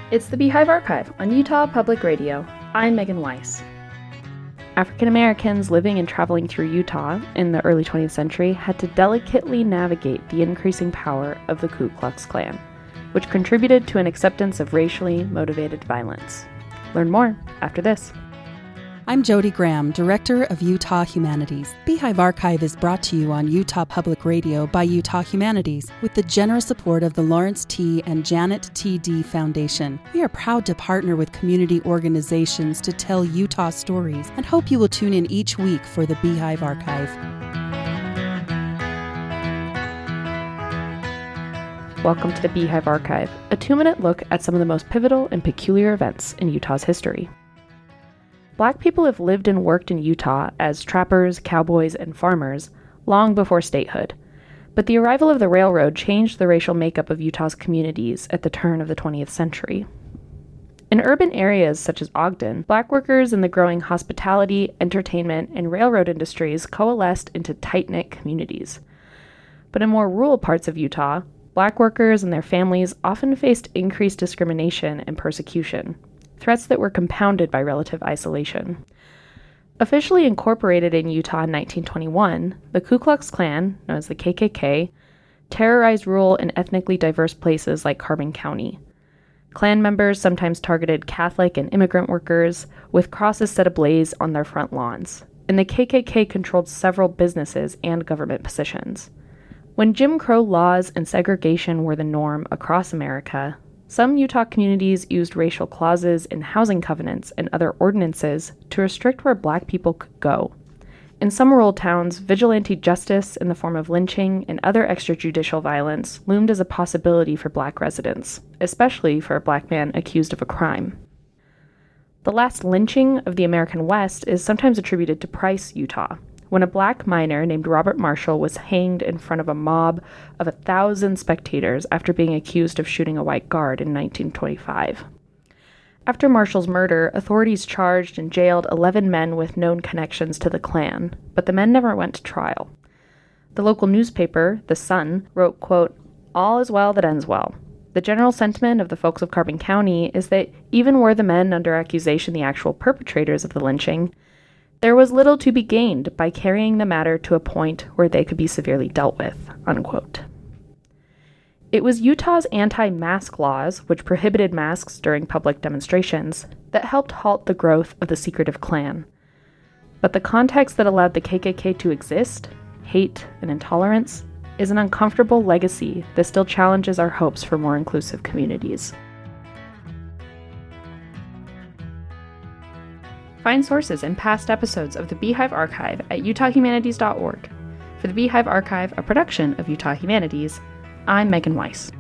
It's the Beehive Archive on Utah Public Radio. I'm Megan Weiss. African Americans living and traveling through Utah in the early 20th century had to delicately navigate the increasing power of the Ku Klux Klan, which contributed to an acceptance of racially motivated violence. Learn more after this. I'm Jody Graham, Director of Utah Humanities. Beehive Archive is brought to you on Utah Public Radio by Utah Humanities with the generous support of the Lawrence T. and Janet T. D. Foundation. We are proud to partner with community organizations to tell Utah stories and hope you will tune in each week for the Beehive Archive. Welcome to the Beehive Archive, a 2-minute look at some of the most pivotal and peculiar events in Utah's history. Black people have lived and worked in Utah as trappers, cowboys, and farmers long before statehood, but the arrival of the railroad changed the racial makeup of Utah's communities at the turn of the 20th century. In urban areas such as Ogden, Black workers in the growing hospitality, entertainment, and railroad industries coalesced into tight-knit communities. But in more rural parts of Utah, Black workers and their families often faced increased discrimination and persecution, threats that were compounded by relative isolation. Officially incorporated in Utah in 1921, the Ku Klux Klan, known as the KKK, terrorized rural and ethnically diverse places like Carbon County. Klan members sometimes targeted Catholic and immigrant workers, with crosses set ablaze on their front lawns, and the KKK controlled several businesses and government positions. When Jim Crow laws and segregation were the norm across America, some Utah communities used racial clauses in housing covenants and other ordinances to restrict where Black people could go. In some rural towns, vigilante justice in the form of lynching and other extrajudicial violence loomed as a possibility for Black residents, especially for a Black man accused of a crime. The last lynching of the American West is sometimes attributed to Price, Utah, when a Black miner named Robert Marshall was hanged in front of a mob of 1,000 spectators after being accused of shooting a white guard in 1925. After Marshall's murder, authorities charged and jailed 11 men with known connections to the Klan, but the men never went to trial. The local newspaper, The Sun, wrote, quote, "All is well that ends well. The general sentiment of the folks of Carbon County is that even were the men under accusation the actual perpetrators of the lynching, there was little to be gained by carrying the matter to a point where they could be severely dealt with," unquote. It was Utah's anti-mask laws, which prohibited masks during public demonstrations, that helped halt the growth of the secretive Klan. But the context that allowed the KKK to exist, hate and intolerance, is an uncomfortable legacy that still challenges our hopes for more inclusive communities. Find sources and past episodes of the Beehive Archive at utahhumanities.org. For the Beehive Archive, a production of Utah Humanities, I'm Megan Weiss.